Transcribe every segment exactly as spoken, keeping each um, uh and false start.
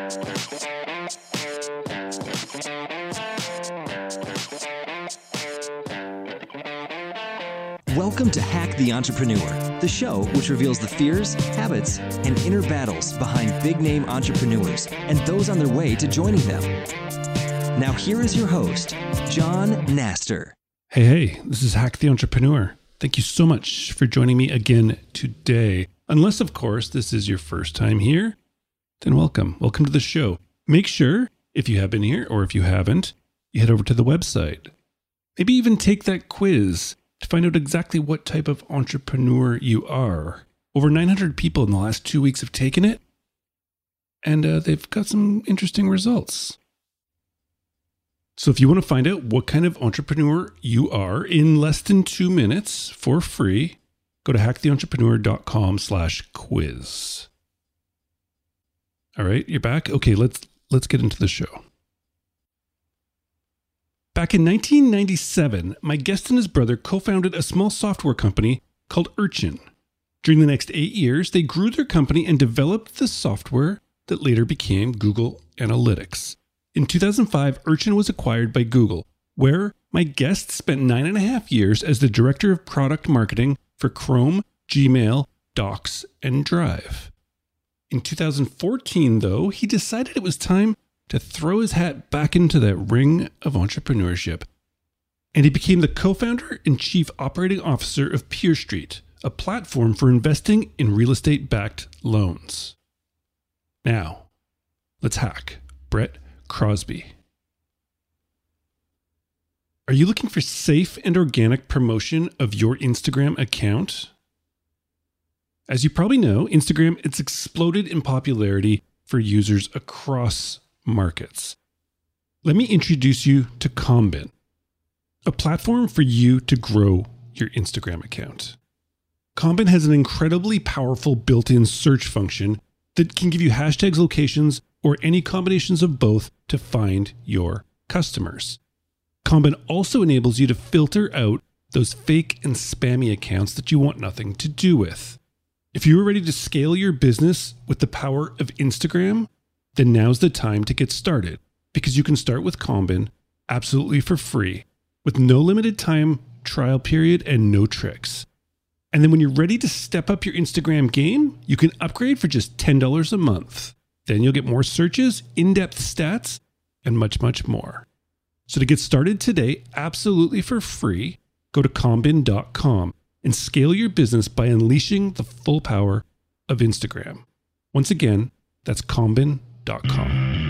Welcome to Hack the Entrepreneur, the show which reveals the fears, habits, and inner battles behind big-name entrepreneurs and those on their way to joining them. Now here is your host, John Naster. Hey, hey, this is Hack the Entrepreneur. Thank you so much for joining me again today. Unless, of course, this is your first time here, then welcome. Welcome to the show. Make sure, if you have been here or if you haven't, you head over to the website. Maybe even take that quiz to find out exactly what type of entrepreneur you are. Over nine hundred people in the last two weeks have taken it, and uh, they've got some interesting results. So if you want to find out what kind of entrepreneur you are in less than two minutes for free, go to hacktheentrepreneur.com slash quiz. All right, you're back? Okay, let's let's get into the show. Back in nineteen ninety-seven, my guest and his brother co-founded a small software company called Urchin. During the next eight years, they grew their company and developed the software that later became Google Analytics. In two thousand five, Urchin was acquired by Google, where my guest spent nine and a half years as the director of product marketing for Chrome, Gmail, Docs, and Drive. In two thousand fourteen, though, he decided it was time to throw his hat back into that ring of entrepreneurship. And he became the co-founder and chief operating officer of PeerStreet, a platform for investing in real estate-backed loans. Now, let's hack Brett Crosby. Are you looking for safe and organic promotion of your Instagram account? As you probably know, Instagram, it's exploded in popularity for users across markets. Let me introduce you to Combin, a platform for you to grow your Instagram account. Combin has an incredibly powerful built-in search function that can give you hashtags, locations, or any combinations of both to find your customers. Combin also enables you to filter out those fake and spammy accounts that you want nothing to do with. If you are ready to scale your business with the power of Instagram, then now's the time to get started, because you can start with Combin absolutely for free with no limited time trial period and no tricks. And then when you're ready to step up your Instagram game, you can upgrade for just ten dollars a month. Then you'll get more searches, in-depth stats, and much, much more. So to get started today, absolutely for free, go to combin dot com and scale your business by unleashing the full power of Instagram. Once again, that's combin dot com.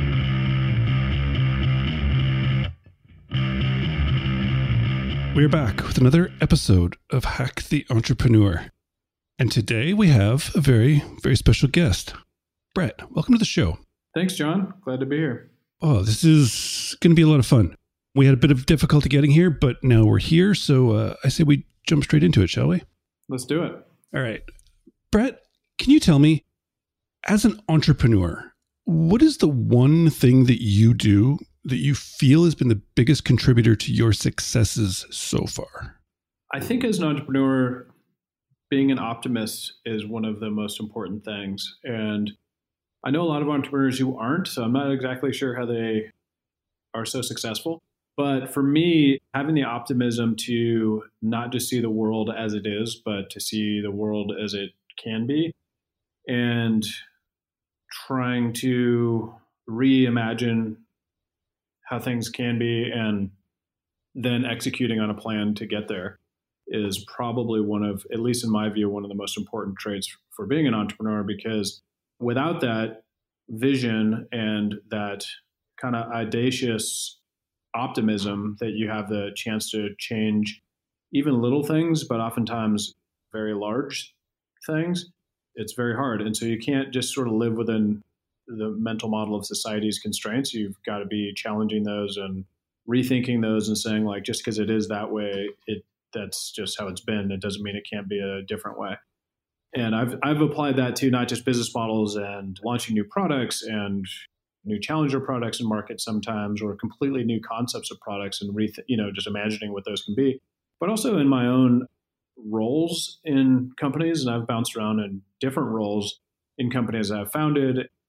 We're back with another episode of Hack the Entrepreneur. And today we have a very, very special guest. Brett, welcome to the show. Thanks, John. Glad to be here. Oh, this is going to be a lot of fun. We had a bit of difficulty getting here, but now we're here. So uh, I say we jump straight into it, shall we? Let's do it. All right. Brett, can you tell me, as an entrepreneur, what is the one thing that you do that you feel has been the biggest contributor to your successes so far? I think as an entrepreneur, being an optimist is one of the most important things. And I know a lot of entrepreneurs who aren't, so I'm not exactly sure how they are so successful. But for me, having the optimism to not just see the world as it is, but to see the world as it can be, and trying to reimagine how things can be and then executing on a plan to get there is probably one of, at least in my view, one of the most important traits for being an entrepreneur, because without that vision and that kind of audacious optimism that you have the chance to change even little things, but oftentimes very large things, it's very hard. And so you can't just sort of live within the mental model of society's constraints. You've got to be challenging those and rethinking those and saying, like, just because it is that way, it that's just how it's been. It doesn't mean it can't be a different way. And I've I've applied that to not just business models and launching new products and new challenger products in market sometimes, or completely new concepts of products and re you know just imagining what those can be, but also in my own roles in companies. And I've bounced around in different roles in companies I've founded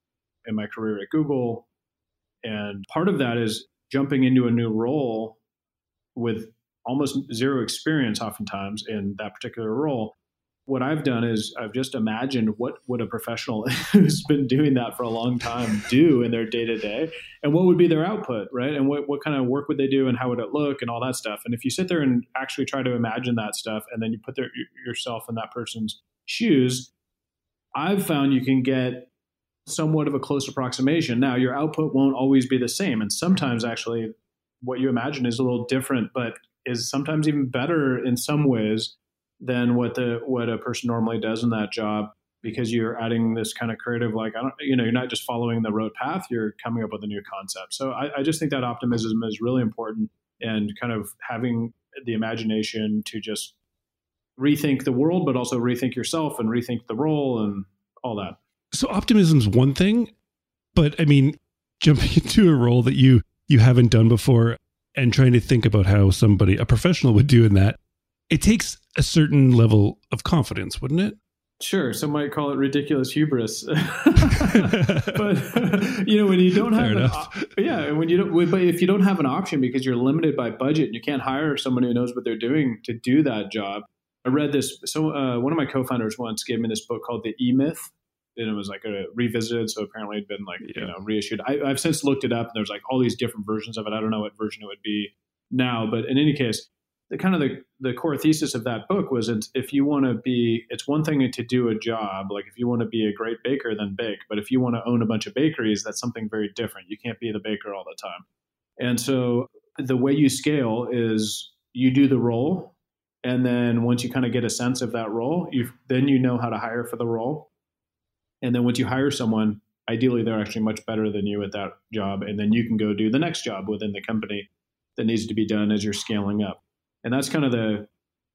in my career at Google. And part of that is jumping into a new role with almost zero experience oftentimes in that particular role. What I've done is I've just imagined what would a professional who's been doing that for a long time do in their day-to-day, and what would be their output, right? And what, what kind of work would they do, and how would it look, and all that stuff. And if you sit there and actually try to imagine that stuff, and then you put their, yourself in that person's shoes, I've found you can get somewhat of a close approximation. Now, your output won't always be the same, and sometimes actually what you imagine is a little different, but is sometimes even better in some ways than what the what a person normally does in that job, because you're adding this kind of creative, like, I don't, you know, you're not just following the road path, you're coming up with a new concept. So I, I just think that optimism is really important, and kind of having the imagination to just rethink the world, but also rethink yourself and rethink the role and all that. So optimism's one thing, but I mean, jumping into a role that you you haven't done before and trying to think about how somebody, a professional, would do in that, it takes a certain level of confidence, wouldn't it? Sure. Some might call it ridiculous hubris. But, you know, when you don't have, an op- yeah, when you don't, but if you don't have an option because you're limited by budget and you can't hire someone who knows what they're doing to do that job. I read this. So uh, one of my co-founders once gave me this book called The E-Myth. And it was like a revisited. So apparently it'd been like, yeah. you know, reissued. I, I've since looked it up, and there's like all these different versions of it. I don't know what version it would be now, but in any case, the kind of the, the core thesis of that book was, if you want to be, it's one thing to do a job. Like if you want to be a great baker, then bake. But if you want to own a bunch of bakeries, that's something very different. You can't be the baker all the time. And so the way you scale is you do the role. And then once you kind of get a sense of that role, you then you know how to hire for the role. And then once you hire someone, ideally they're actually much better than you at that job. And then you can go do the next job within the company that needs to be done as you're scaling up. And that's kind of the,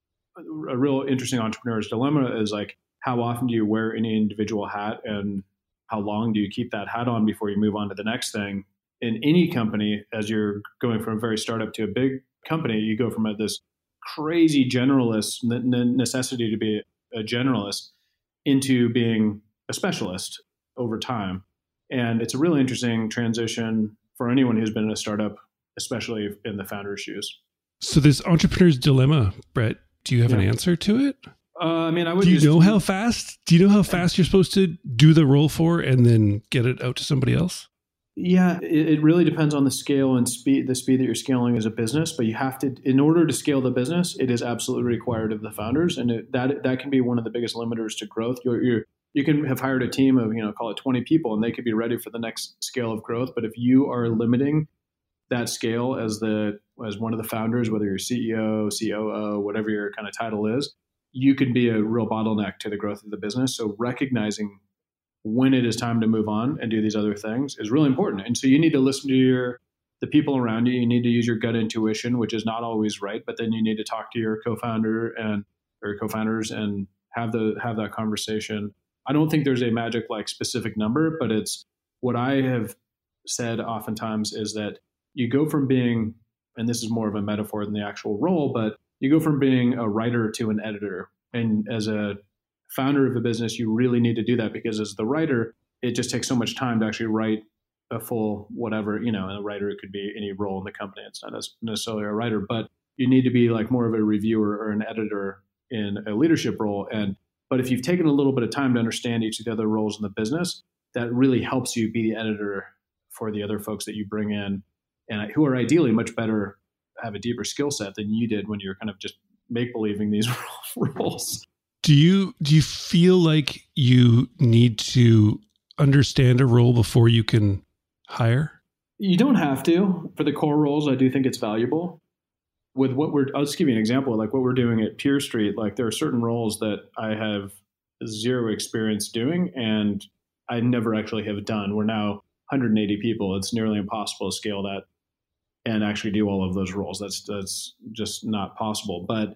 a real interesting entrepreneur's dilemma is like, how often do you wear any individual hat, and how long do you keep that hat on before you move on to the next thing? In any company, as you're going from a very startup to a big company, you go from a, this crazy generalist necessity to be a generalist into being a specialist over time. And it's a really interesting transition for anyone who's been in a startup, especially in the founder's shoes. So this entrepreneur's dilemma, Brett, do you have yeah. an answer to it? Uh, I mean, I would. Do you just, know how fast? Do you know how fast you're supposed to do the role for and then get it out to somebody else? Yeah, it, it really depends on the scale and speed, the speed that you're scaling as a business. But you have to, in order to scale the business, it is absolutely required of the founders, and it, that that can be one of the biggest limiters to growth. You're, you're you can have hired a team of, you know, call it twenty people, and they could be ready for the next scale of growth. But if you are limiting that scale as the as one of the founders, whether you're C E O, C O O, whatever your kind of title is, you can be a real bottleneck to the growth of the business. So recognizing when it is time to move on and do these other things is really important. And so you need to listen to your the people around you. You need to use your gut intuition, which is not always right, but then you need to talk to your co-founder and or co-founders and have the have that conversation. I don't think there's a magic like specific number, but it's what I have said oftentimes is that you go from being, and this is more of a metaphor than the actual role, but you go from being a writer to an editor. And as a founder of a business, you really need to do that, because as the writer, it just takes so much time to actually write a full whatever, you know, and a writer, it could be any role in the company. It's not necessarily a writer, but you need to be like more of a reviewer or an editor in a leadership role. And, but if you've taken a little bit of time to understand each of the other roles in the business, that really helps you be the editor for the other folks that you bring in, and who are ideally much better, have a deeper skill set than you did when you're kind of just make-believing these roles. Do you do you feel like you need to understand a role before you can hire? You don't have to. For the core roles, I do think it's valuable. With what we're, I'll just give you an example, like what we're doing at Peer Street, like there are certain roles that I have zero experience doing, and I never actually have done. We're now one hundred eighty people. It's nearly impossible to scale that and actually do all of those roles. That's that's just not possible. But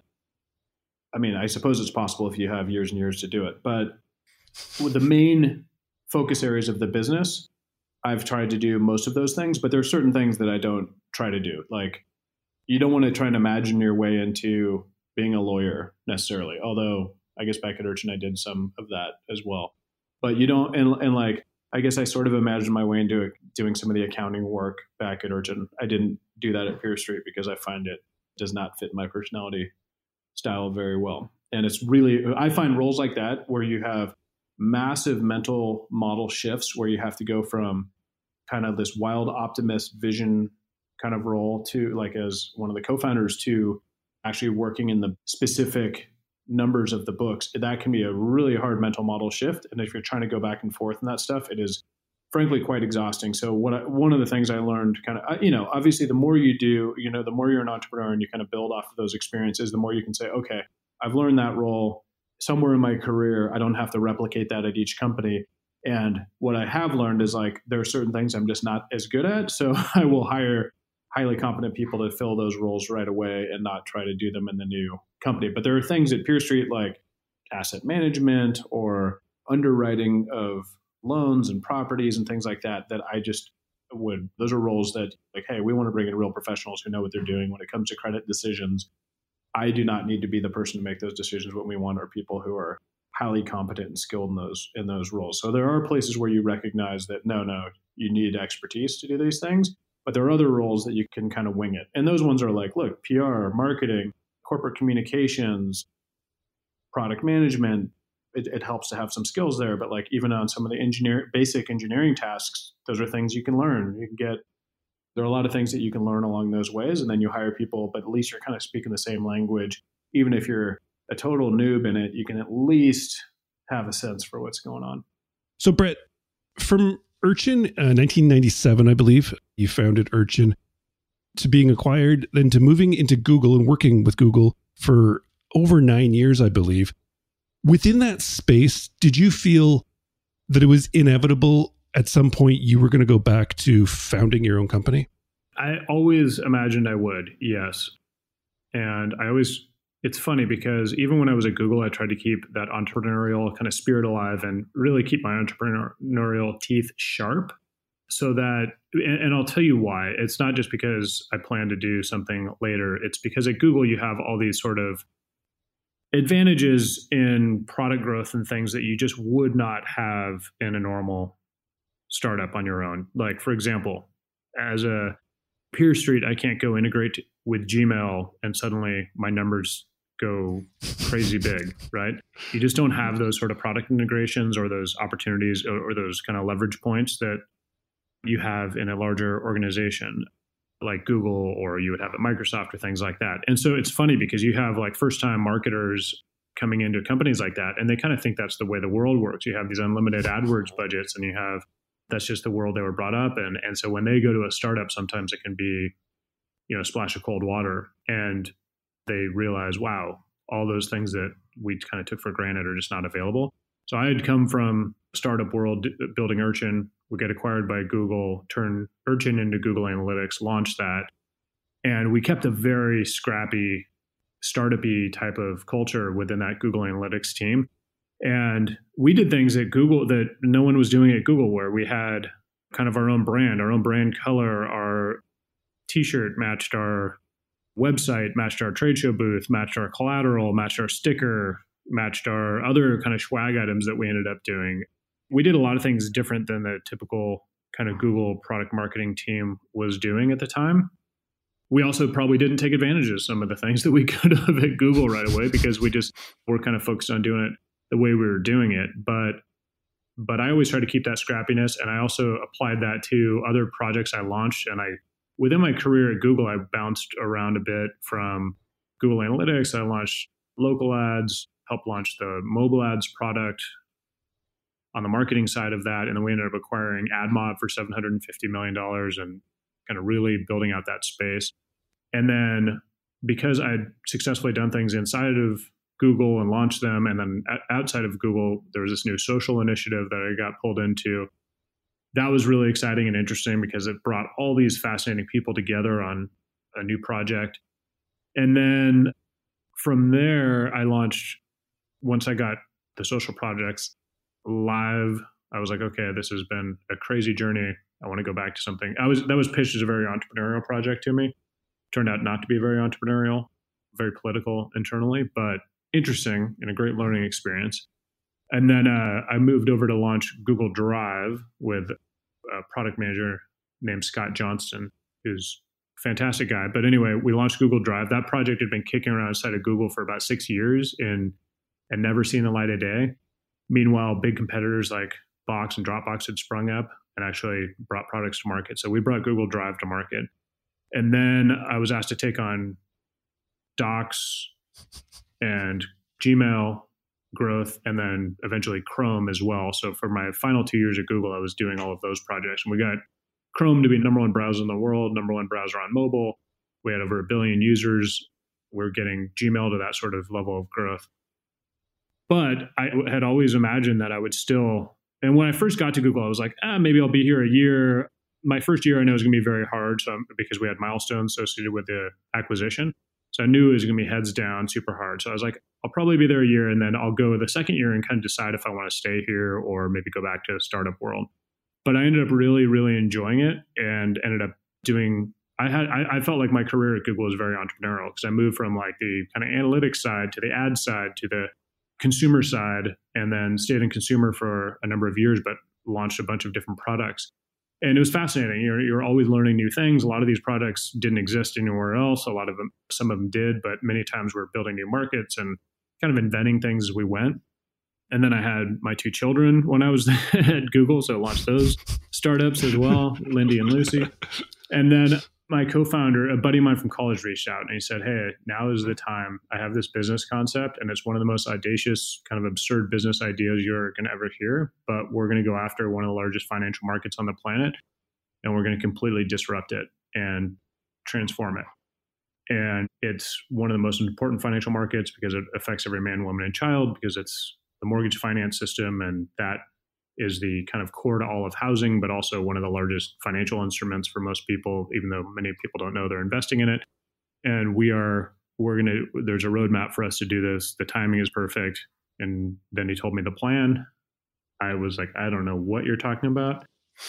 I mean, I suppose it's possible if you have years and years to do it. But with the main focus areas of the business, I've tried to do most of those things, but there are certain things that I don't try to do. Like, you don't want to try and imagine your way into being a lawyer necessarily, although I guess back at Urchin, I did some of that as well. But you don't, and, and like, I guess I sort of imagined my way into doing some of the accounting work back at Urchin. I didn't do that at PeerStreet because I find it does not fit my personality style very well. And it's really, I find roles like that where you have massive mental model shifts where you have to go from kind of this wild optimist vision kind of role to, like, as one of the co-founders, to actually working in the specific numbers of the books. That can be a really hard mental model shift. And if you're trying to go back and forth in that stuff, it is frankly quite exhausting. So what I, one of the things I learned kind of, you know, obviously the more you do, you know, the more you're an entrepreneur and you kind of build off of those experiences, the more you can say, okay, I've learned that role somewhere in my career. I don't have to replicate that at each company. And what I have learned is, like, there are certain things I'm just not as good at. So I will hire highly competent people to fill those roles right away and not try to do them in the new company. But there are things at PeerStreet like asset management or underwriting of loans and properties and things like that, that I just would, those are roles that, like, hey, we want to bring in real professionals who know what they're doing when it comes to credit decisions. I do not need to be the person to make those decisions. What we want are people who are highly competent and skilled in those in those roles. So there are places where you recognize that, no, no, you need expertise to do these things. But there are other roles that you can kind of wing it. And those ones are like, look, P R, marketing, corporate communications, product management. It, it helps to have some skills there. But like even on some of the engineer, basic engineering tasks, those are things you can learn. You can get, there are a lot of things that you can learn along those ways. And then you hire people, but at least you're kind of speaking the same language. Even if you're a total noob in it, you can at least have a sense for what's going on. So Brett, from Urchin, uh, nineteen ninety-seven, I believe, you founded Urchin, to being acquired, then to moving into Google and working with Google for over nine years, I believe. Within that space, did you feel that it was inevitable at some point you were going to go back to founding your own company? I always imagined I would, yes. And I always, it's funny because even when I was at Google, I tried to keep that entrepreneurial kind of spirit alive and really keep my entrepreneurial teeth sharp so that, and, and I'll tell you why. It's not just because I plan to do something later. It's because at Google, you have all these sort of advantages in product growth and things that you just would not have in a normal startup on your own. Like, for example, as a PeerStreet, I can't go integrate with Gmail and suddenly my numbers go crazy big, right? You just don't have those sort of product integrations or those opportunities or, or those kind of leverage points that you have in a larger organization like Google, or you would have at Microsoft or things like that. And so it's funny because you have like first-time marketers coming into companies like that, and they kind of think that's the way the world works. You have these unlimited AdWords budgets, and you have, that's just the world they were brought up in. And so when they go to a startup, sometimes it can be, you know, a splash of cold water, and they realize, wow, all those things that we kind of took for granted are just not available. So I had come from startup world, building Urchin. We get acquired by Google, turn Urchin into Google Analytics, launch that. And we kept a very scrappy, startup-y type of culture within that Google Analytics team. And we did things at Google that no one was doing at Google, where we had kind of our own brand, our own brand color, our t-shirt matched our website, matched our trade show booth, matched our collateral, matched our sticker, matched our other kind of swag items that we ended up doing. We did a lot of things different than the typical kind of Google product marketing team was doing at the time. We also probably didn't take advantage of some of the things that we could have at Google right away because we just were kind of focused on doing it the way we were doing it. But but I always try to keep that scrappiness, and I also applied that to other projects I launched. And I, within my career at Google, I bounced around a bit from Google Analytics. I launched local ads, helped launch the mobile ads product on the marketing side of that. And then we ended up acquiring AdMob for seven hundred fifty million dollars and kind of really building out that space. And then because I'd successfully done things inside of Google and launched them, and then outside of Google, there was this new social initiative that I got pulled into. That was really exciting and interesting because it brought all these fascinating people together on a new project. And then from there, I launched, once I got the social projects live, I was like, okay, this has been a crazy journey. I want to go back to something. I was, that was pitched as a very entrepreneurial project to me. Turned out not to be very entrepreneurial, very political internally, but interesting and a great learning experience. And then uh, I moved over to launch Google Drive with a product manager named Scott Johnston, who's a fantastic guy. But anyway, we launched Google Drive. That project had been kicking around inside of Google for about six years and, and never seen the light of day. Meanwhile, big competitors like Box and Dropbox had sprung up and actually brought products to market. So we brought Google Drive to market. And then I was asked to take on Docs and Gmail growth, and then eventually Chrome as well. So for my final two years at Google, I was doing all of those projects. And we got Chrome to be number one browser in the world, number one browser on mobile. We had over a billion users. We're getting Gmail to that sort of level of growth. But I had always imagined that I would still, and when I first got to Google, I was like, ah, maybe I'll be here a year. My first year I know is going to be very hard, so because we had milestones associated with the acquisition. So I knew it was going to be heads down, super hard. So I was like, I'll probably be there a year, and then I'll go the second year and kind of decide if I want to stay here or maybe go back to the startup world. But I ended up really, really enjoying it and ended up doing, I had, I, I felt like my career at Google was very entrepreneurial because I moved from like the kind of analytics side to the ad side to the consumer side, and then stayed in consumer for a number of years, but launched a bunch of different products. And it was fascinating. You're, you're always learning new things. A lot of these products didn't exist anywhere else. A lot of them, some of them did, but many times we're building new markets and kind of inventing things as we went. And then I had my two children when I was at Google, so I launched those startups as well, Lindy and Lucy. And then my co-founder, a buddy of mine from college, reached out and he said, hey, now is the time. I have this business concept and it's one of the most audacious, kind of absurd business ideas you're going to ever hear, but we're going to go after one of the largest financial markets on the planet and we're going to completely disrupt it and transform it. And it's one of the most important financial markets because it affects every man, woman, and child, because it's the mortgage finance system, and that is the kind of core to all of housing, but also one of the largest financial instruments for most people, even though many people don't know they're investing in it. And we are, we're going to, there's a roadmap for us to do this. The timing is perfect. And then he told me the plan. I was like, I don't know what you're talking about.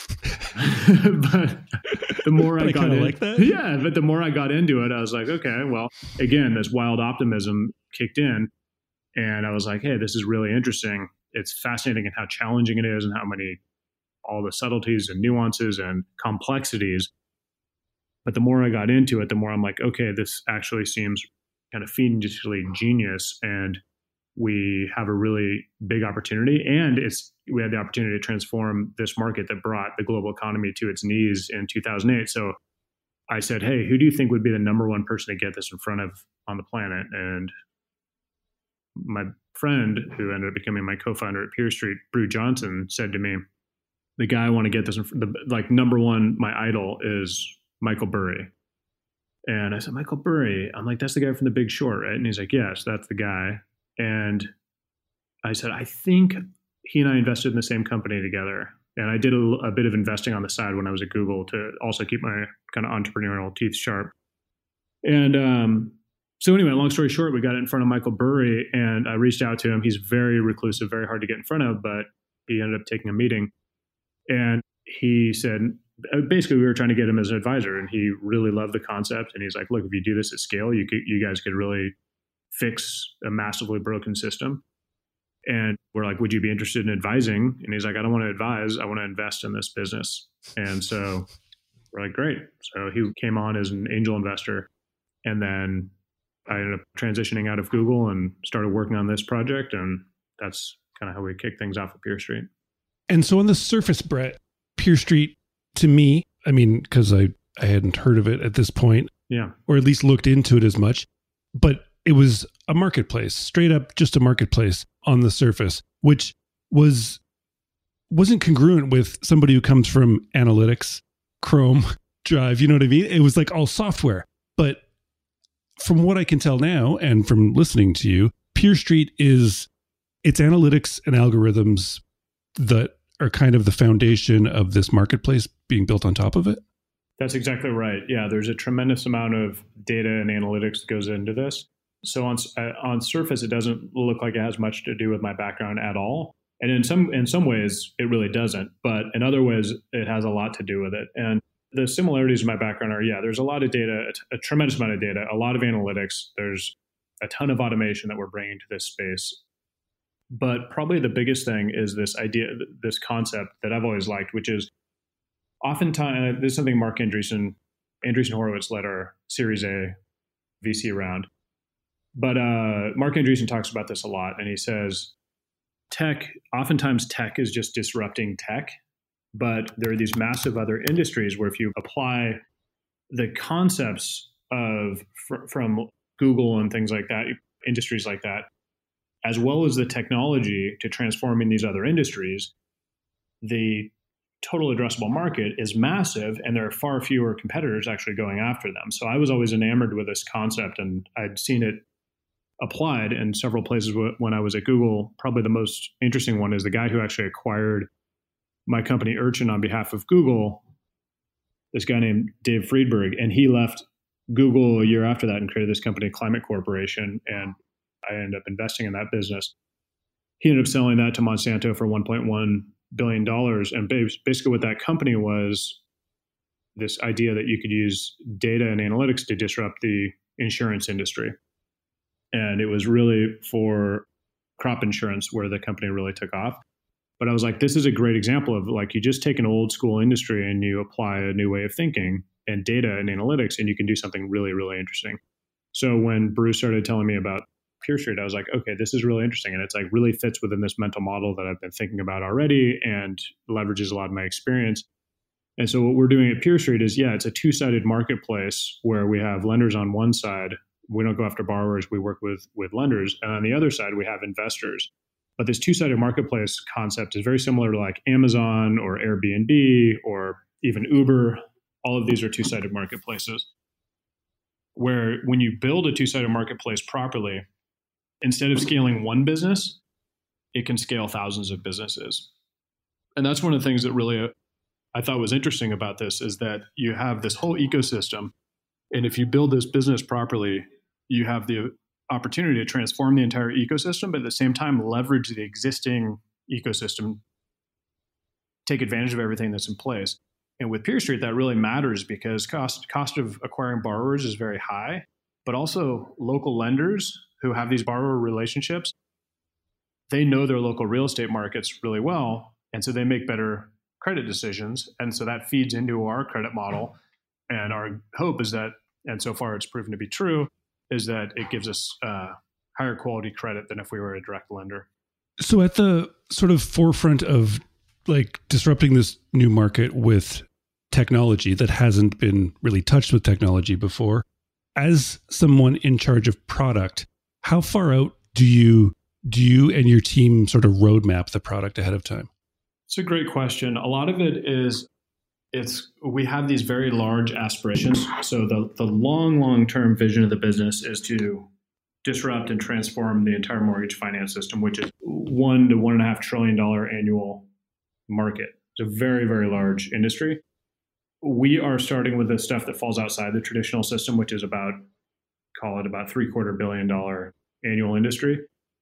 But the more I, I got in, like that. yeah, but the more I got into it, I was like, okay, well, again, this wild optimism kicked in. And I was like, hey, this is really interesting. It's fascinating in how challenging it is and how many, all the subtleties and nuances and complexities. But the more I got into it, the more I'm like, okay, this actually seems kind of fiendishly genius. And we have a really big opportunity. And it's we had the opportunity to transform this market that brought the global economy to its knees in two thousand eight. So I said, hey, who do you think would be the number one person to get this in front of on the planet? And my friend, who ended up becoming my co-founder at PeerStreet, Brew Johnson, said to me, the guy I want to get this, in, the, like number one, my idol is Michael Burry. And I said, Michael Burry? I'm like, that's the guy from The Big Short, right? And he's like, yes, that's the guy. And I said, I think he and I invested in the same company together. And I did a, a bit of investing on the side when I was at Google to also keep my kind of entrepreneurial teeth sharp. And, um, So anyway, long story short, we got it in front of Michael Burry and I reached out to him. He's very reclusive, very hard to get in front of, but he ended up taking a meeting. And he said, basically we were trying to get him as an advisor, and he really loved the concept. And he's like, look, if you do this at scale, you could, you guys could really fix a massively broken system. And we're like, would you be interested in advising? And he's like, I don't want to advise. I want to invest in this business. And so we're like, great. So he came on as an angel investor. And then I ended up transitioning out of Google and started working on this project. And that's kind of how we kicked things off at PeerStreet. And so on the surface, Brett, PeerStreet, to me, I mean, because I, I hadn't heard of it at this point, yeah, or at least looked into it as much, but it was a marketplace, straight up just a marketplace on the surface, which was, wasn't congruent with somebody who comes from analytics, Chrome, Drive, you know what I mean? It was like all software. But from what I can tell now, and from listening to you, PeerStreet is, it's analytics and algorithms that are kind of the foundation of this marketplace being built on top of it. That's exactly right. Yeah, there's a tremendous amount of data and analytics that goes into this. So on uh, on surface, it doesn't look like it has much to do with my background at all. And in some in some ways, it really doesn't. But in other ways, it has a lot to do with it. And the similarities in my background are, yeah, there's a lot of data, a, a tremendous amount of data, a lot of analytics. There's a ton of automation that we're bringing to this space. But probably the biggest thing is this idea, this concept that I've always liked, which is oftentimes, this is something Mark Andreessen, Andreessen Horowitz led our Series A V C round. But uh, Mark Andreessen talks about this a lot, and he says, tech, oftentimes tech is just disrupting tech, but there are these massive other industries where if you apply the concepts of fr- from Google and things like that, industries like that, as well as the technology to transforming these other industries, the total addressable market is massive, and there are far fewer competitors actually going after them. So I was always enamored with this concept, and I'd seen it applied in several places when I was at Google. Probably the most interesting one is the guy who actually acquired my company Urchin on behalf of Google, this guy named Dave Friedberg, and he left Google a year after that and created this company, Climate Corporation, and I ended up investing in that business. He ended up selling that to Monsanto for one point one billion dollars, and basically what that company was, this idea that you could use data and analytics to disrupt the insurance industry. And it was really for crop insurance where the company really took off. But I was like, this is a great example of like, you just take an old school industry and you apply a new way of thinking and data and analytics, and you can do something really, really interesting. So when Bruce started telling me about PeerStreet, I was like, okay, this is really interesting. And it's like really fits within this mental model that I've been thinking about already and leverages a lot of my experience. And so what we're doing at PeerStreet is, yeah, it's a two-sided marketplace where we have lenders on one side. We don't go after borrowers. We work with, with lenders. And on the other side, we have investors. But this two-sided marketplace concept is very similar to like Amazon or Airbnb or even Uber. All of these are two-sided marketplaces where when you build a two-sided marketplace properly, instead of scaling one business, it can scale thousands of businesses. And that's one of the things that really uh, I thought was interesting about this is that you have this whole ecosystem. And if you build this business properly, you have the opportunity to transform the entire ecosystem, but at the same time, leverage the existing ecosystem, take advantage of everything that's in place. And with PeerStreet, that really matters because cost, cost of acquiring borrowers is very high, but also local lenders who have these borrower relationships, they know their local real estate markets really well. And so they make better credit decisions. And so that feeds into our credit model. And our hope is that, and so far it's proven to be true, is that it gives us uh, higher quality credit than if we were a direct lender. So at the sort of forefront of like disrupting this new market with technology that hasn't been really touched with technology before, as someone in charge of product, how far out do you do you and your team sort of roadmap the product ahead of time? It's a great question. A lot of it is it's we have these very large aspirations. So the the long, long-term vision of the business is to disrupt and transform the entire mortgage finance system, which is one to one and a half trillion dollar annual market. It's a very, very large industry. We are starting with the stuff that falls outside the traditional system, which is about, call it about three quarter billion dollar annual industry.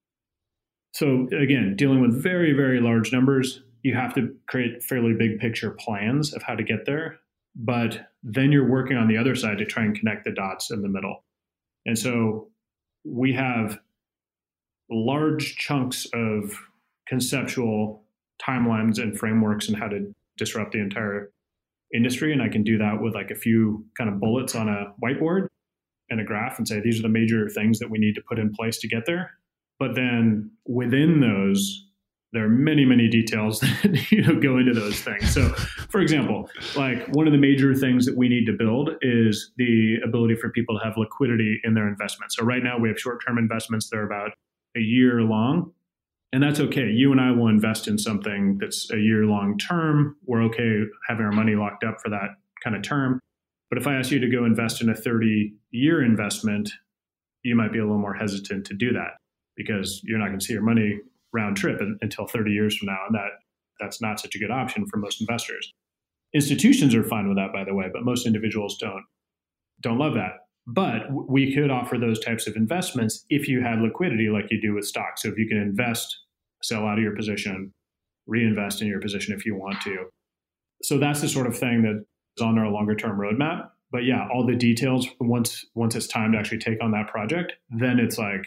So again, dealing with very, very large numbers, you have to create fairly big picture plans of how to get there. But then you're working on the other side to try and connect the dots in the middle. And so we have large chunks of conceptual timelines and frameworks and how to disrupt the entire industry. And I can do that with like a few kind of bullets on a whiteboard and a graph and say, these are the major things that we need to put in place to get there. But then within those, there are many, many details that you know go into those things. So for example, like one of the major things that we need to build is the ability for people to have liquidity in their investments. So right now we have short-term investments that are about a year long. And that's okay. You and I will invest in something that's a year long term. We're okay having our money locked up for that kind of term. But if I ask you to go invest in a thirty year investment, you might be a little more hesitant to do that because you're not going to see your money round trip until thirty years from now. And that that's not such a good option for most investors. Institutions are fine with that, by the way, but most individuals don't, don't love that. But we could offer those types of investments if you had liquidity like you do with stocks. So if you can invest, sell out of your position, reinvest in your position if you want to. So that's the sort of thing that is on our longer term roadmap. But yeah, all the details, once once it's time to actually take on that project, then it's like,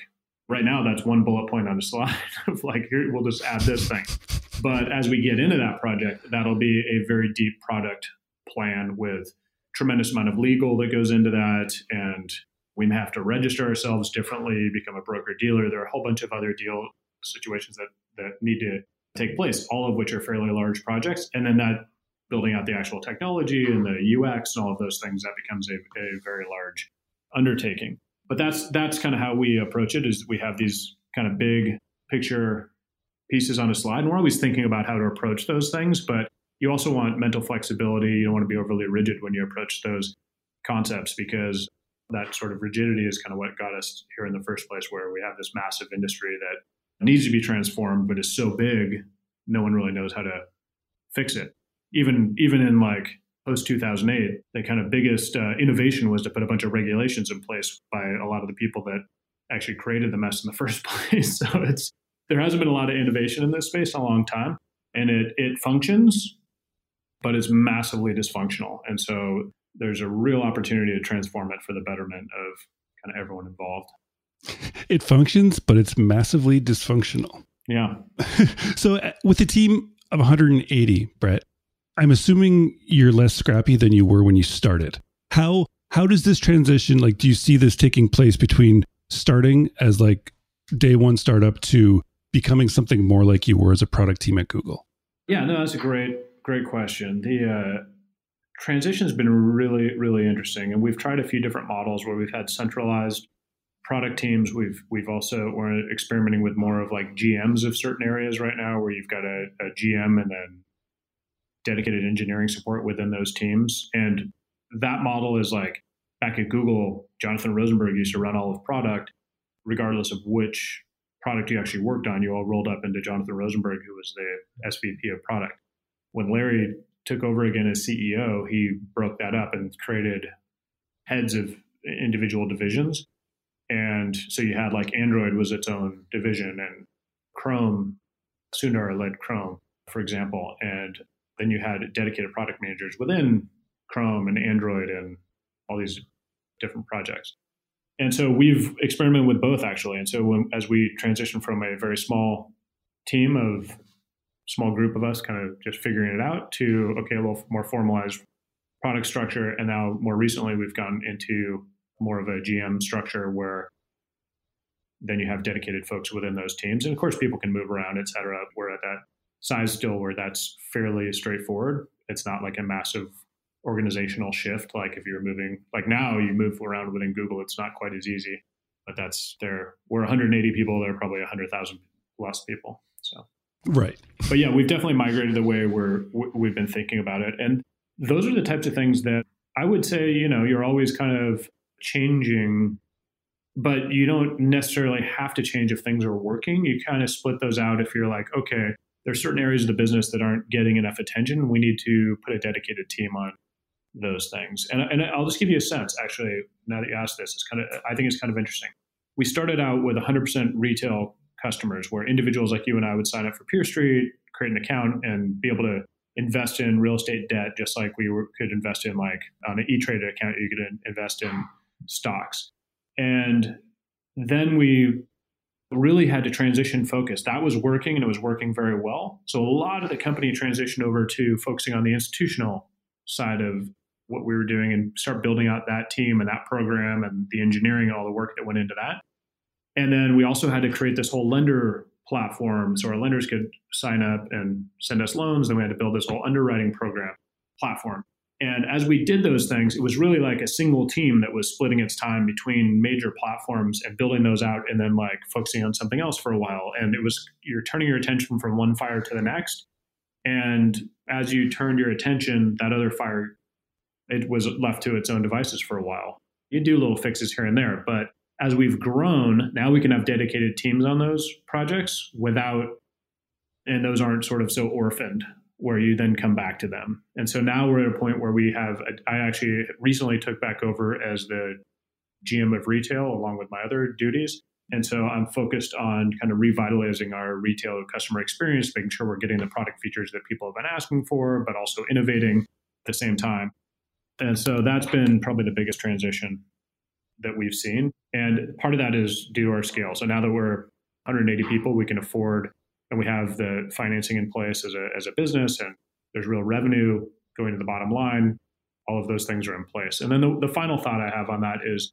right now that's one bullet point on a slide of like, here, we'll just add this thing. But as we get into that project, that'll be a very deep product plan with tremendous amount of legal that goes into that. And we may have to register ourselves differently, become a broker dealer. There are a whole bunch of other deal situations that, that need to take place, all of which are fairly large projects. And then that building out the actual technology and the U X and all of those things, that becomes a, a very large undertaking. But that's that's kind of how we approach it, is we have these kind of big picture pieces on a slide. And we're always thinking about how to approach those things, but you also want mental flexibility. You don't want to be overly rigid when you approach those concepts, because that sort of rigidity is kind of what got us here in the first place, where we have this massive industry that needs to be transformed, but is so big, no one really knows how to fix it. Even even in like post two thousand eight, the kind of biggest uh, innovation was to put a bunch of regulations in place by a lot of the people that actually created the mess in the first place. So it's there hasn't been a lot of innovation in this space in a long time, and it it functions, but it's massively dysfunctional. And so there's a real opportunity to transform it for the betterment of kind of everyone involved. It functions, but it's massively dysfunctional. Yeah. So uh, with a team of one hundred eighty, Brett, I'm assuming you're less scrappy than you were when you started. How how does this transition, like, do you see this taking place between starting as like day one startup to becoming something more like you were as a product team at Google? Yeah, no, that's a great, great question. The uh, transition has been really, really interesting. And we've tried a few different models where we've had centralized product teams. We've we've also, we're experimenting with more of like G Ms of certain areas right now, where you've got a, a G M and then dedicated engineering support within those teams. And that model is like, back at Google, Jonathan Rosenberg used to run all of product, regardless of which product you actually worked on. You all rolled up into Jonathan Rosenberg, who was the S V P of product. When Larry took over again as C E O, he broke that up and created heads of individual divisions. And so you had like Android was its own division, and Chrome, Sundar led Chrome, for example. And then you had dedicated product managers within Chrome and Android and all these different projects. And so we've experimented with both, actually. And so when, as we transitioned from a very small team of small group of us kind of just figuring it out to, okay, a little more formalized product structure. And now more recently, we've gone into more of a G M structure where then you have dedicated folks within those teams. And of course, people can move around, et cetera. We're at that size still where that's fairly straightforward. It's not like a massive organizational shift. Like if you're moving, like now you move around within Google, it's not quite as easy, but that's there. We're one hundred eighty people. There are probably one hundred thousand plus people. So, right. But yeah, we've definitely migrated the way we're, we've been thinking about it. And those are the types of things that I would say, you know, you're always kind of changing, but you don't necessarily have to change if things are working. You kind of split those out if you're like, okay, there's certain areas of the business that aren't getting enough attention. We need to put a dedicated team on those things. And, and I'll just give you a sense, actually, now that you asked this, it's kind of, I think it's kind of interesting. We started out with one hundred percent retail customers, where individuals like you and I would sign up for PeerStreet, create an account, and be able to invest in real estate debt, just like we were, could invest in, like on an E-Trade account, you could invest in stocks. And then we really had to transition focus. That was working, and it was working very well. So a lot of the company transitioned over to focusing on the institutional side of what we were doing and start building out that team and that program and the engineering and all the work that went into that. And then we also had to create this whole lender platform so our lenders could sign up and send us loans. Then we had to build this whole underwriting program platform. And as we did those things, it was really like a single team that was splitting its time between major platforms and building those out and then like focusing on something else for a while. And it was, you're turning your attention from one fire to the next. And as you turned your attention, that other fire, it was left to its own devices for a while. You do little fixes here and there, but as we've grown, now we can have dedicated teams on those projects without, and those aren't sort of so orphaned, where you then come back to them. And so now we're at a point where we have, I actually recently took back over as the G M of retail along with my other duties. And so I'm focused on kind of revitalizing our retail customer experience, making sure we're getting the product features that people have been asking for, but also innovating at the same time. And so that's been probably the biggest transition. that we've seen. And part of that is due to our scale. So now that we're one hundred eighty people, we can afford, and we have the financing in place as a, as a business, and there's real revenue going to the bottom line. All of those things are in place. And then the, the final thought I have on that is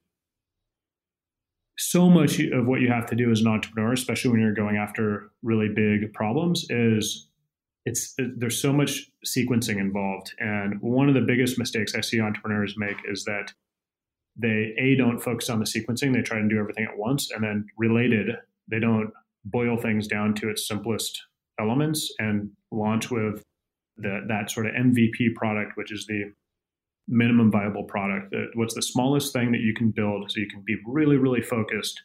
so much of what you have to do as an entrepreneur, especially when you're going after really big problems, is it's it, there's so much sequencing involved. And one of the biggest mistakes I see entrepreneurs make is that they, A, don't focus on the sequencing. They try to do everything at once. And then related, they don't boil things down to its simplest elements and launch with the, that sort of M V P product, which is the minimum viable product. What's the smallest thing that you can build so you can be really, really focused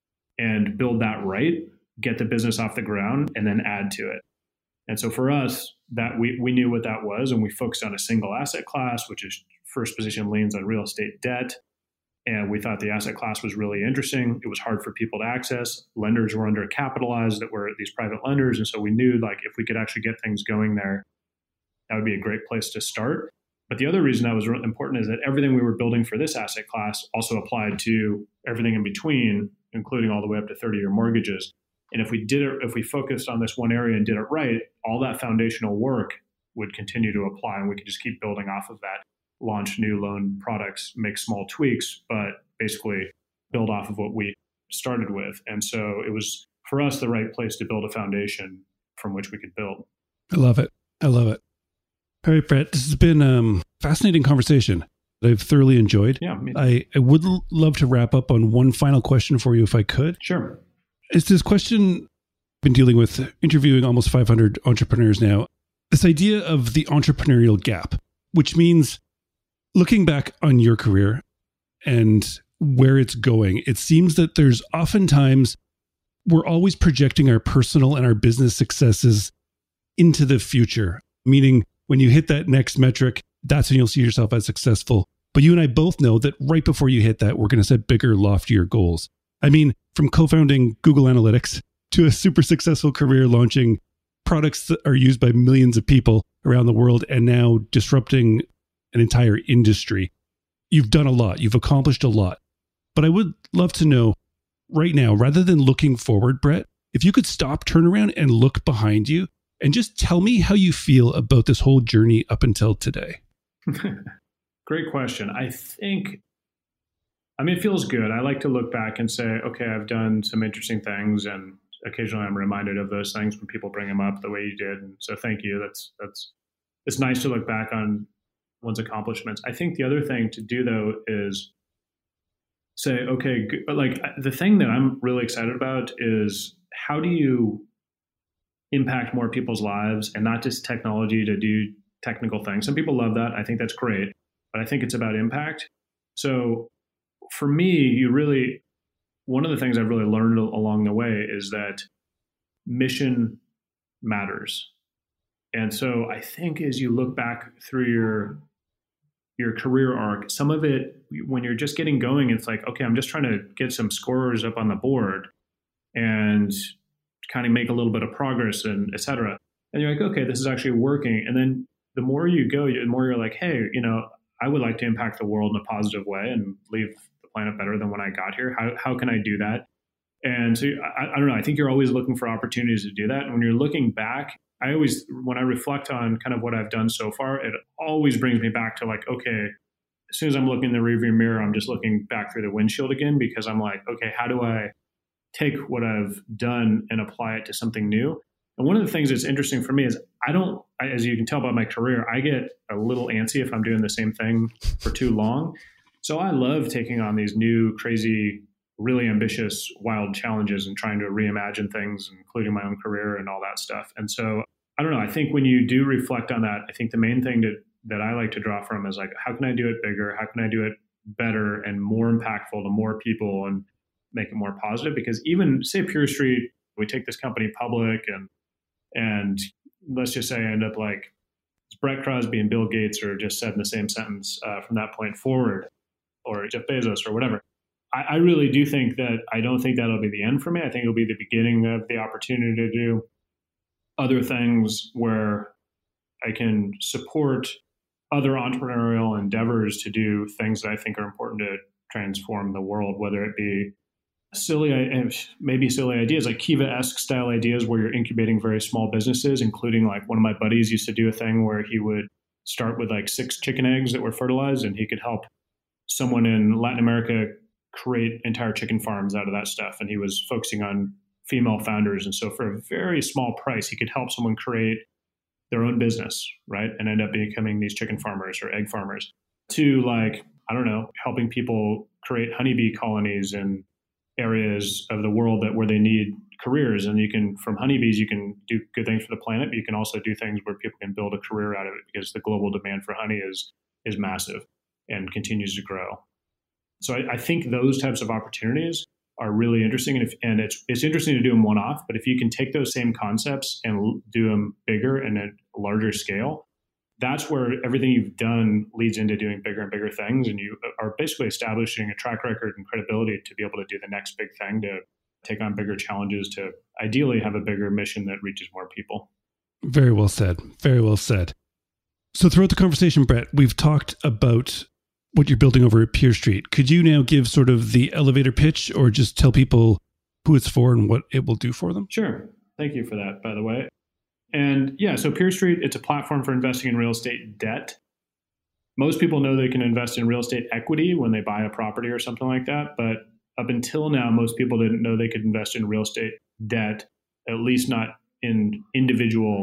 and build that right, get the business off the ground, and then add to it. And so for us, that we, we knew what that was, and we focused on a single asset class, which is first position liens on real estate debt. And we thought the asset class was really interesting. It was hard for people to access. Lenders were undercapitalized that were these private lenders. And so we knew, like, if we could actually get things going there, that would be a great place to start. But the other reason that was really important is that everything we were building for this asset class also applied to everything in between, including all the way up to thirty-year mortgages. And if we did it, if we focused on this one area and did it right, all that foundational work would continue to apply, and we could just keep building off of that, launch new loan products, make small tweaks, but basically build off of what we started with. And so it was, for us, the right place to build a foundation from which we could build. I love it. I love it. All right, Brett, this has been a um, fascinating conversation that I've thoroughly enjoyed. Yeah, me- I, I would l- love to wrap up on one final question for you if I could. Sure. It's this question I've been dealing with, interviewing almost five hundred entrepreneurs now. This idea of the entrepreneurial gap, which means looking back on your career and where it's going, it seems that there's oftentimes, we're always projecting our personal and our business successes into the future, meaning when you hit that next metric, that's when you'll see yourself as successful. But you and I both know that right before you hit that, we're going to set bigger, loftier goals. I mean, from co-founding Google Analytics to a super successful career launching products that are used by millions of people around the world and now disrupting an entire industry. You've done a lot. You've accomplished a lot. But I would love to know right now, rather than looking forward, Brett, if you could stop, turn around and look behind you and just tell me how you feel about this whole journey up until today. Great question. I think, I mean, it feels good. I like to look back and say, okay, I've done some interesting things, and occasionally I'm reminded of those things when people bring them up the way you did. And so thank you. That's, that's, it's nice to look back on one's accomplishments. I think the other thing to do though is say, okay, but like the thing that I'm really excited about is how do you impact more people's lives, and not just technology to do technical things. Some people love that. I think that's great, but I think it's about impact. So for me, you really, one of the things I've really learned along the way is that mission matters. And so I think as you look back through your your career arc, some of it, when you're just getting going, it's like, okay, I'm just trying to get some scores up on the board and kind of make a little bit of progress and et cetera. And you're like, okay, this is actually working. And then the more you go, the more you're like, hey, you know, I would like to impact the world in a positive way and leave the planet better than when I got here. How how can I do that? And so I, I don't know, I think you're always looking for opportunities to do that. And when you're looking back, I always, when I reflect on kind of what I've done so far, it always brings me back to like, okay, as soon as I'm looking in the rearview mirror, I'm just looking back through the windshield again, because I'm like, okay, how do I take what I've done and apply it to something new? And one of the things that's interesting for me is I don't, I, as you can tell by my career, I get a little antsy if I'm doing the same thing for too long. So I love taking on these new, crazy, really ambitious, wild challenges and trying to reimagine things, including my own career and all that stuff. And so I don't know, I think when you do reflect on that, I think the main thing to, that I like to draw from is like, how can I do it bigger? How can I do it better and more impactful to more people and make it more positive? Because even say Pure Street, we take this company public and and let's just say I end up like Brett Crosby and Bill Gates are just said in the same sentence uh, from that point forward, or Jeff Bezos or whatever. I, I really do think that I don't think that'll be the end for me. I think it'll be the beginning of the opportunity to do other things where I can support other entrepreneurial endeavors to do things that I think are important to transform the world, whether it be silly, maybe silly ideas like Kiva-esque style ideas where you're incubating very small businesses, including like one of my buddies used to do a thing where he would start with like six chicken eggs that were fertilized, and he could help someone in Latin America create entire chicken farms out of that stuff. And he was focusing on female founders. And so for a very small price, he could help someone create their own business, right? And end up becoming these chicken farmers or egg farmers. To like, I don't know, helping people create honeybee colonies in areas of the world that where they need careers. And you can, from honeybees, you can do good things for the planet, but you can also do things where people can build a career out of it because the global demand for honey is is massive and continues to grow. So I, I think those types of opportunities are really interesting. And, if, and it's it's interesting to do them one-off, but if you can take those same concepts and do them bigger and at a larger scale, that's where everything you've done leads into doing bigger and bigger things. And you are basically establishing a track record and credibility to be able to do the next big thing, to take on bigger challenges, to ideally have a bigger mission that reaches more people. Very well said. Very well said. So throughout the conversation, Brett, we've talked about what you're building over at PeerStreet. Could you now give sort of the elevator pitch, or just tell people who it's for and what it will do for them? Sure. Thank you for that, by the way. And yeah, so PeerStreet, it's a platform for investing in real estate debt. Most people know they can invest in real estate equity when they buy a property or something like that. But up until now, most people didn't know they could invest in real estate debt, at least not in individual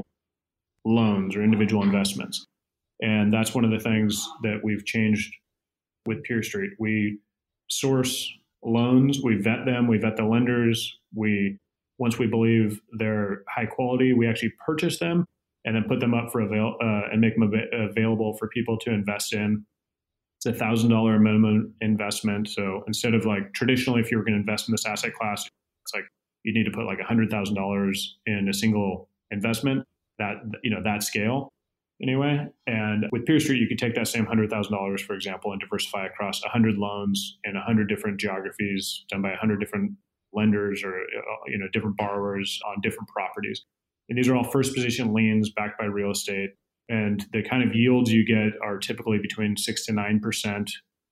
loans or individual investments. And that's one of the things that we've changed with PeerStreet. We source loans, we vet them, we vet the lenders. We Once we believe they're high quality, we actually purchase them and then put them up for avail uh, and make them av- available for people to invest in. It's a thousand dollar minimum investment. So instead of like traditionally, if you were going to invest in this asset class, it's like you need to put like a hundred thousand dollars in a single investment. That you know that scale anyway. And with PeerStreet, you could take that same hundred thousand dollars, for example, and diversify across a hundred loans in a hundred different geographies, done by a hundred different lenders or you know different borrowers on different properties. And these are all first position liens backed by real estate. And the kind of yields you get are typically between six to nine percent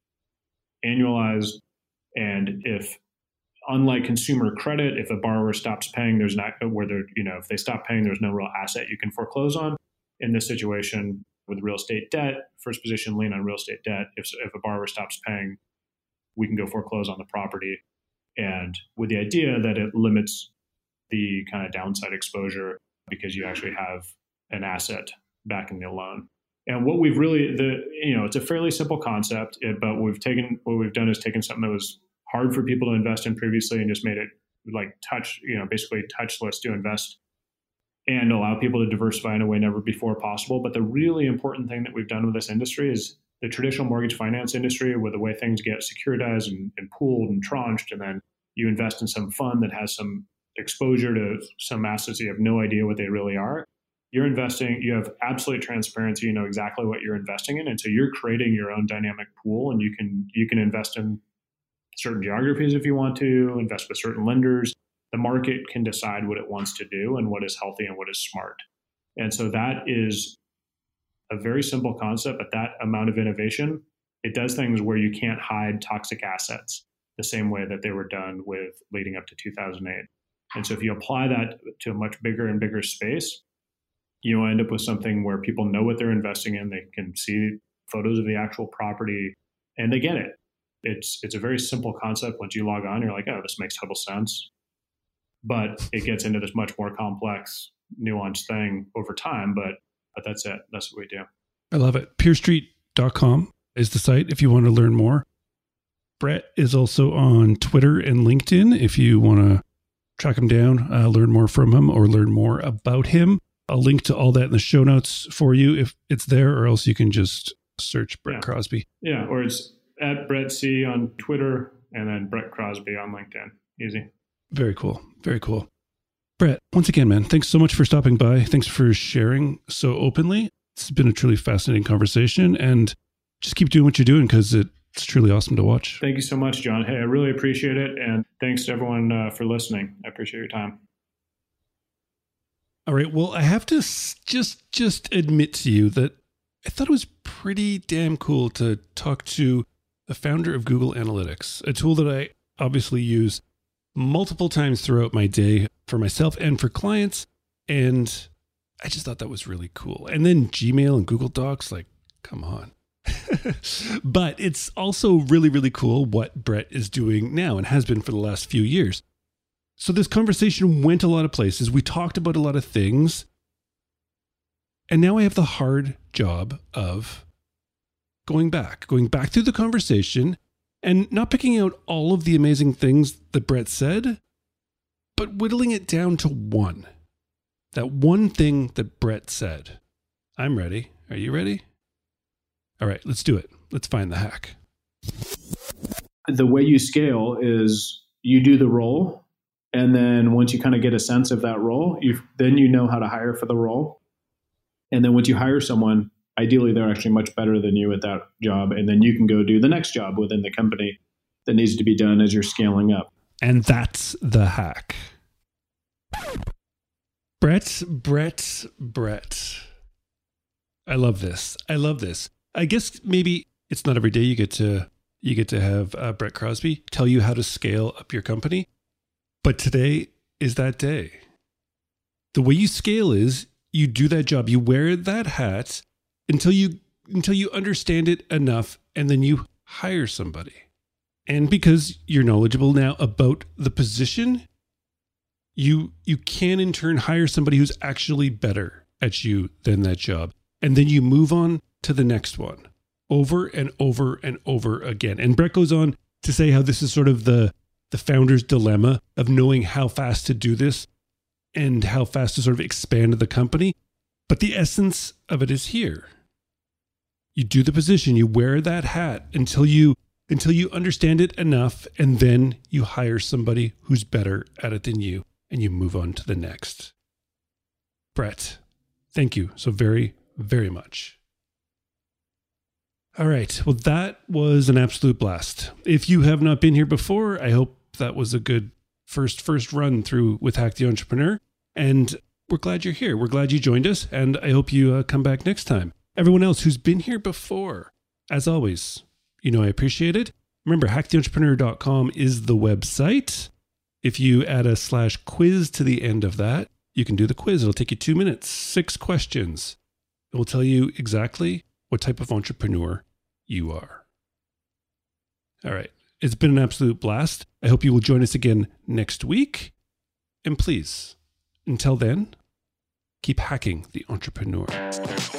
annualized. And if, unlike consumer credit, if a borrower stops paying, there's not where they're, you know, if they stop paying, there's no real asset you can foreclose on. In this situation with real estate debt, first position lien on real estate debt, if if a borrower stops paying, we can go foreclose on the property. And with the idea that it limits the kind of downside exposure because you actually have an asset backing the loan. And what we've really, the you know, it's a fairly simple concept, but we've taken, what we've done is taken something that was hard for people to invest in previously and just made it like touch, you know, basically touchless to invest and allow people to diversify in a way never before possible. But the really important thing that we've done with this industry is the traditional mortgage finance industry, with the way things get securitized and, and pooled and tranched, and then you invest in some fund that has some exposure to some assets you have no idea what they really are. You're investing, you have absolute transparency, you know exactly what you're investing in. And so you're creating your own dynamic pool, and you can you can invest in certain geographies if you want to, invest with certain lenders. The market can decide what it wants to do and what is healthy and what is smart. And so that is a very simple concept, but that amount of innovation, it does things where you can't hide toxic assets the same way that they were done with leading up to two thousand eight. And so if you apply that to a much bigger and bigger space, you end up with something where people know what they're investing in. They can see photos of the actual property and they get it. It's it's a very simple concept. Once you log on, you're like, oh, this makes total sense. But it gets into this much more complex, nuanced thing over time. But but that's it. That's what we do. I love it. peer street dot com is the site if you want to learn more. Brett is also on Twitter and LinkedIn if you want to track him down, uh, learn more from him, or learn more about him. I'll link to all that in the show notes for you if it's there, or else you can just search Brett yeah. Crosby. Yeah, or it's at Brett C on Twitter and then Brett Crosby on LinkedIn. Easy. Very cool. Very cool. Brett, once again, man, thanks so much for stopping by. Thanks for sharing so openly. It's been a truly fascinating conversation, and just keep doing what you're doing because it's truly awesome to watch. Thank you so much, John. Hey, I really appreciate it. And thanks to everyone uh, for listening. I appreciate your time. All right. Well, I have to just just admit to you that I thought it was pretty damn cool to talk to the founder of Google Analytics, a tool that I obviously use multiple times throughout my day for myself and for clients. And I just thought that was really cool. And then Gmail and Google Docs, like, come on. But it's also really, really cool what Brett is doing now and has been for the last few years. So this conversation went a lot of places. We talked about a lot of things. And now I have the hard job of going back, going back through the conversation and not picking out all of the amazing things that Brett said, but whittling it down to one. That one thing that Brett said. I'm ready. Are you ready? All right, let's do it. Let's find the hack. The way you scale is you do the role, and then once you kind of get a sense of that role, you then you know how to hire for the role. And then once you hire someone, ideally they're actually much better than you at that job, and then you can go do the next job within the company that needs to be done as you're scaling up. And that's the hack. Brett, Brett, Brett. I love this. I love this. I guess maybe it's not every day you get to you get to have uh, Brett Crosby tell you how to scale up your company, but today is that day. The way you scale is you do that job, you wear that hat until you until you understand it enough, and then you hire somebody. And because you're knowledgeable now about the position, you you can in turn hire somebody who's actually better at you than that job. And then you move on to the next one over and over and over again. And Brett goes on to say how this is sort of the, the founder's dilemma of knowing how fast to do this and how fast to sort of expand the company. But the essence of it is here. You do the position, you wear that hat until you until you understand it enough, and then you hire somebody who's better at it than you, and you move on to the next. Brett, thank you so very, very much. All right. Well, that was an absolute blast. If you have not been here before, I hope that was a good first first run through with Hack the Entrepreneur. And we're glad you're here. We're glad you joined us. And I hope you uh, come back next time. Everyone else who's been here before, as always, you know I appreciate it. Remember, hack the entrepreneur dot com is the website. If you add a slash quiz to the end of that, you can do the quiz. It'll take you two minutes, six questions. It will tell you exactly what type of entrepreneur you are. All right. It's been an absolute blast. I hope you will join us again next week. And please, until then, keep hacking the entrepreneur.